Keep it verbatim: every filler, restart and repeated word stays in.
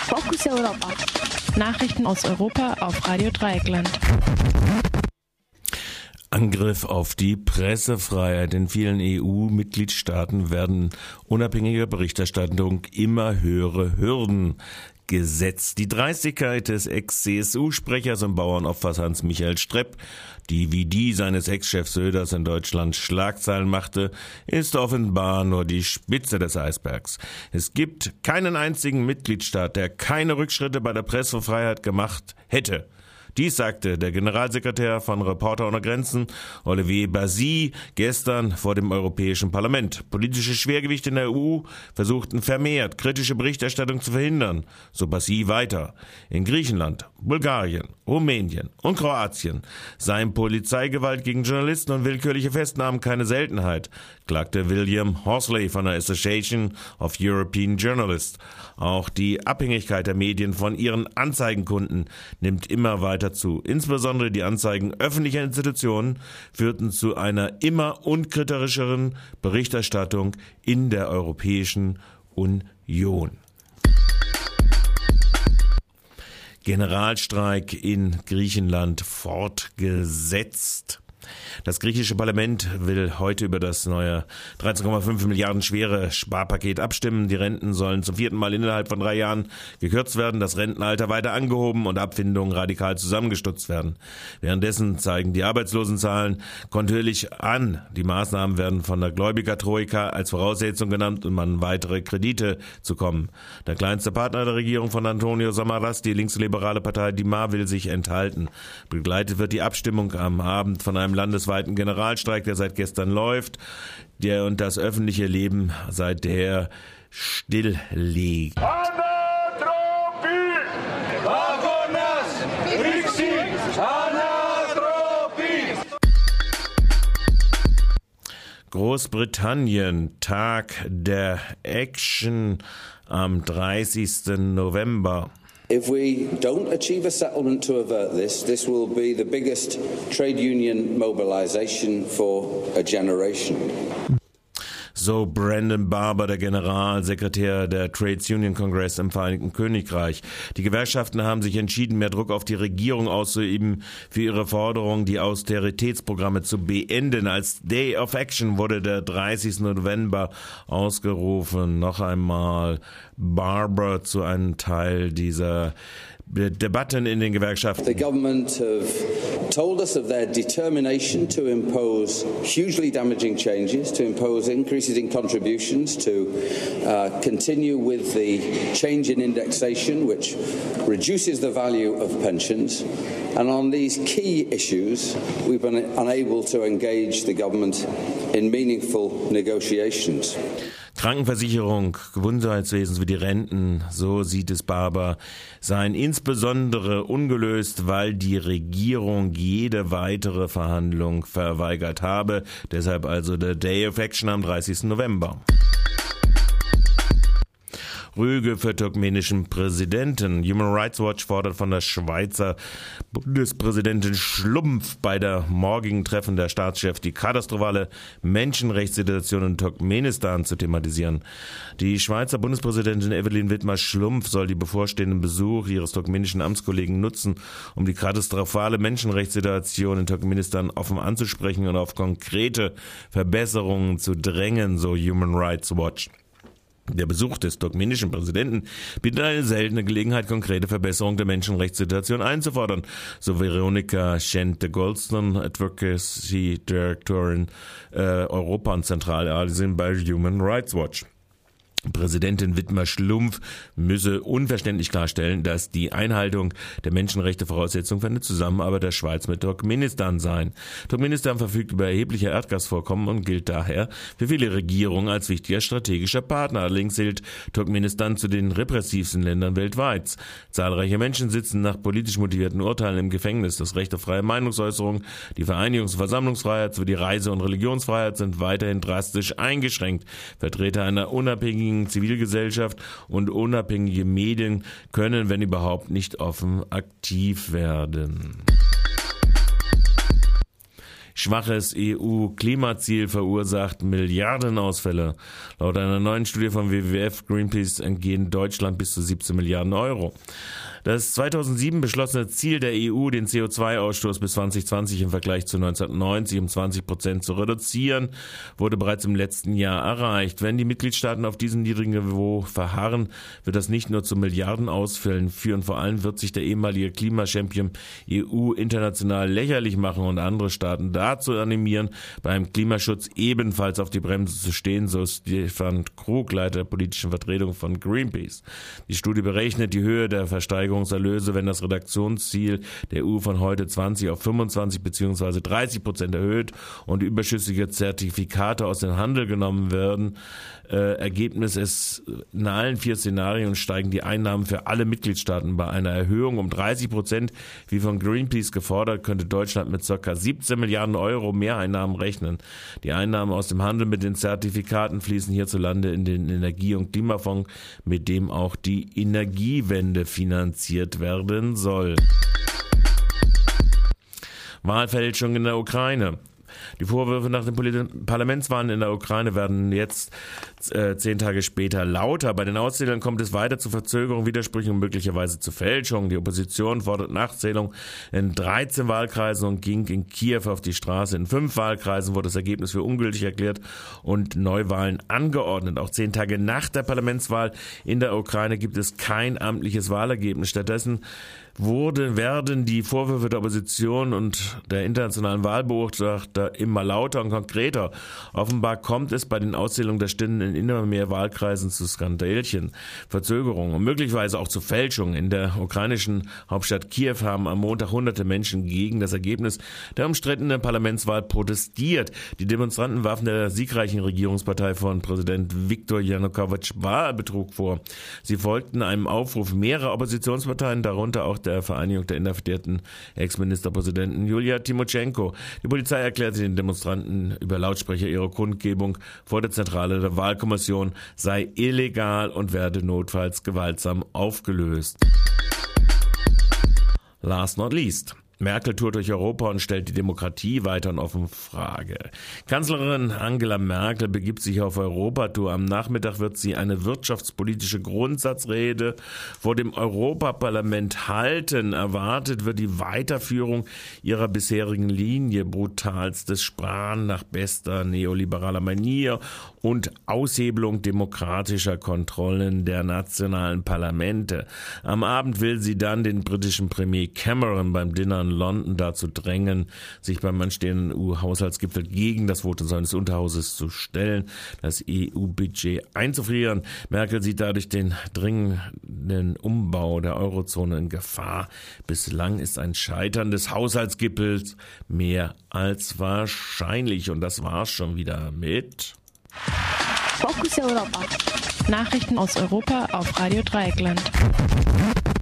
Fokus Europa. Nachrichten aus Europa auf Radio Dreieckland. Angriff auf die Pressefreiheit. In vielen E U-Mitgliedstaaten werden unabhängiger Berichterstattung immer höhere Hürden gesetzt. Die Dreistigkeit des Ex-C S U-Sprechers und Bauernopfers Hans-Michael Strepp, die wie die seines Ex-Chefs Söders in Deutschland Schlagzeilen machte, ist offenbar nur die Spitze des Eisbergs. Es gibt keinen einzigen Mitgliedstaat, der keine Rückschritte bei der Pressefreiheit gemacht hätte. Dies sagte der Generalsekretär von Reporter ohne Grenzen, Olivier Bazy, gestern vor dem Europäischen Parlament. Politische Schwergewichte in der E U versuchten vermehrt, kritische Berichterstattung zu verhindern. So Bazy weiter. In Griechenland, Bulgarien, Rumänien und Kroatien seien Polizeigewalt gegen Journalisten und willkürliche Festnahmen keine Seltenheit, klagte William Horsley von der Association of European Journalists. Auch die Abhängigkeit der Medien von ihren Anzeigenkunden nimmt immer weiter zu. Insbesondere die Anzeigen öffentlicher Institutionen führten zu einer immer unkritischeren Berichterstattung in der Europäischen Union. Generalstreik in Griechenland fortgesetzt. Das griechische Parlament will heute über das neue dreizehn Komma fünf Milliarden schwere Sparpaket abstimmen. Die Renten sollen zum vierten Mal innerhalb von drei Jahren gekürzt werden, das Rentenalter weiter angehoben und Abfindungen radikal zusammengestutzt werden. Währenddessen zeigen die Arbeitslosenzahlen kontinuierlich an. Die Maßnahmen werden von der Gläubigertroika als Voraussetzung genannt, um an weitere Kredite zu kommen. Der kleinste Partner der Regierung von Antonio Samaras, die linksliberale Partei Dima, will sich enthalten. Begleitet wird die Abstimmung am Abend von einem landesweiten Generalstreik, der seit gestern läuft, der und das öffentliche Leben seither stilllegt. Großbritannien, Tag der Action am dreißigsten November. If we don't achieve a settlement to avert this, this will be the biggest trade union mobilization for a generation. So Brandon Barber, der Generalsekretär der Trades Union Congress im Vereinigten Königreich. Die Gewerkschaften haben sich entschieden, mehr Druck auf die Regierung auszuüben, für ihre Forderung, die Austeritätsprogramme zu beenden. Als Day of Action wurde der dreißigsten November ausgerufen. Noch einmal Barber zu einem Teil dieser Debatten in den Gewerkschaften. The government have told us of their determination to impose hugely damaging changes, to impose increases in contributions, to uh, continue with the change in indexation, which reduces the value of pensions. And on these key issues, we've been unable to engage the government in meaningful negotiations. Krankenversicherung, Gesundheitswesen wie die Renten, so sieht es Barber, seien insbesondere ungelöst, weil die Regierung jede weitere Verhandlung verweigert habe. Deshalb also der Day of Action am dreißigsten November. Rüge für turkmenischen Präsidenten. Human Rights Watch fordert von der Schweizer Bundespräsidentin Schlumpf bei der morgigen Treffen der Staatschefs die katastrophale Menschenrechtssituation in Turkmenistan zu thematisieren. Die Schweizer Bundespräsidentin Evelyn Widmer-Schlumpf soll die bevorstehenden Besuch ihres turkmenischen Amtskollegen nutzen, um die katastrophale Menschenrechtssituation in Turkmenistan offen anzusprechen und auf konkrete Verbesserungen zu drängen, so Human Rights Watch. Der Besuch des turkmenischen Präsidenten bietet eine seltene Gelegenheit, konkrete Verbesserungen der Menschenrechtssituation einzufordern, so Veronika Schente-Goldstone, Advocacy Directorin äh, Europa und Zentralasien bei Human Rights Watch. Präsidentin Widmer-Schlumpf müsse unverständlich klarstellen, dass die Einhaltung der Menschenrechte Voraussetzung für eine Zusammenarbeit der Schweiz mit Turkmenistan seien. Turkmenistan verfügt über erhebliche Erdgasvorkommen und gilt daher für viele Regierungen als wichtiger strategischer Partner. Allerdings zählt Turkmenistan zu den repressivsten Ländern weltweit. Zahlreiche Menschen sitzen nach politisch motivierten Urteilen im Gefängnis. Das Recht auf freie Meinungsäußerung, die Vereinigungs- und Versammlungsfreiheit sowie die Reise- und Religionsfreiheit sind weiterhin drastisch eingeschränkt. Vertreter einer unabhängigen Zivilgesellschaft und unabhängige Medien können, wenn überhaupt, nicht offen aktiv werden. Schwaches E U-Klimaziel verursacht Milliardenausfälle. Laut einer neuen Studie von W W F Greenpeace entgehen Deutschland bis zu siebzehn Milliarden Euro. Das zweitausendsieben beschlossene Ziel der E U, den C O zwei Ausstoß bis zwanzig zwanzig im Vergleich zu neunzehnhundertneunzig um zwanzig Prozent zu reduzieren, wurde bereits im letzten Jahr erreicht. Wenn die Mitgliedstaaten auf diesem niedrigen Niveau verharren, wird das nicht nur zu Milliardenausfällen führen, vor allem wird sich der ehemalige Klimachampion E U international lächerlich machen und andere Staaten dazu animieren, beim Klimaschutz ebenfalls auf die Bremse zu stehen, so Stefan Krug, Leiter der politischen Vertretung von Greenpeace. Die Studie berechnet die Höhe der Versteigerungserlöse, wenn das Reduktionsziel der E U von heute zwanzig auf fünfundzwanzig bzw. dreißig Prozent erhöht und überschüssige Zertifikate aus dem Handel genommen werden. Äh, Ergebnis ist, in allen vier Szenarien steigen die Einnahmen für alle Mitgliedstaaten. Bei einer Erhöhung um dreißig Prozent, wie von Greenpeace gefordert, könnte Deutschland mit ca. siebzehn Milliarden Euro Mehreinnahmen rechnen. Die Einnahmen aus dem Handel mit den Zertifikaten fließen hierzulande in den Energie- und Klimafonds, mit dem auch die Energiewende finanziert werden soll. Wahlfälschung in der Ukraine. Die Vorwürfe nach den Parlamentswahlen in der Ukraine werden jetzt äh, zehn Tage später lauter. Bei den Auszählungen kommt es weiter zu Verzögerungen, Widersprüchen und möglicherweise zu Fälschungen. Die Opposition fordert Nachzählung in dreizehn Wahlkreisen und ging in Kiew auf die Straße. In fünf Wahlkreisen wurde das Ergebnis für ungültig erklärt und Neuwahlen angeordnet. Auch zehn Tage nach der Parlamentswahl in der Ukraine gibt es kein amtliches Wahlergebnis. Stattdessen wurde, werden die Vorwürfe der Opposition und der internationalen Wahlbeobachter immer lauter und konkreter. Offenbar kommt es bei den Auszählungen der Stimmen in immer mehr Wahlkreisen zu Skandälchen, Verzögerungen und möglicherweise auch zu Fälschungen. In der ukrainischen Hauptstadt Kiew haben am Montag hunderte Menschen gegen das Ergebnis der umstrittenen Parlamentswahl protestiert. Die Demonstranten warfen der siegreichen Regierungspartei von Präsident Viktor Janukowitsch Wahlbetrug vor. Sie folgten einem Aufruf mehrerer Oppositionsparteien, darunter auch der Vereinigung der inhaftierten Ex-Ministerpräsidenten Julia Timoschenko. Die Polizei erklärte den Demonstranten über Lautsprecher, ihre Kundgebung vor der Zentrale der Wahlkommission sei illegal und werde notfalls gewaltsam aufgelöst. Last not least. Merkel tourt durch Europa und stellt die Demokratie weiter in offene Frage. Kanzlerin Angela Merkel begibt sich auf Europatour. Am Nachmittag wird sie eine wirtschaftspolitische Grundsatzrede vor dem Europaparlament halten. Erwartet wird die Weiterführung ihrer bisherigen Linie, brutalstes Sparen nach bester neoliberaler Manier und Aushebelung demokratischer Kontrollen der nationalen Parlamente. Am Abend will sie dann den britischen Premier Cameron beim Dinner in London dazu drängen, sich beim anstehenden E U-Haushaltsgipfel gegen das Votum seines Unterhauses zu stellen, das E U-Budget einzufrieren. Merkel sieht dadurch den dringenden Umbau der Eurozone in Gefahr. Bislang ist ein Scheitern des Haushaltsgipfels mehr als wahrscheinlich. Und das war's schon wieder mit Fokus Europa. Nachrichten aus Europa auf Radio Dreieckland.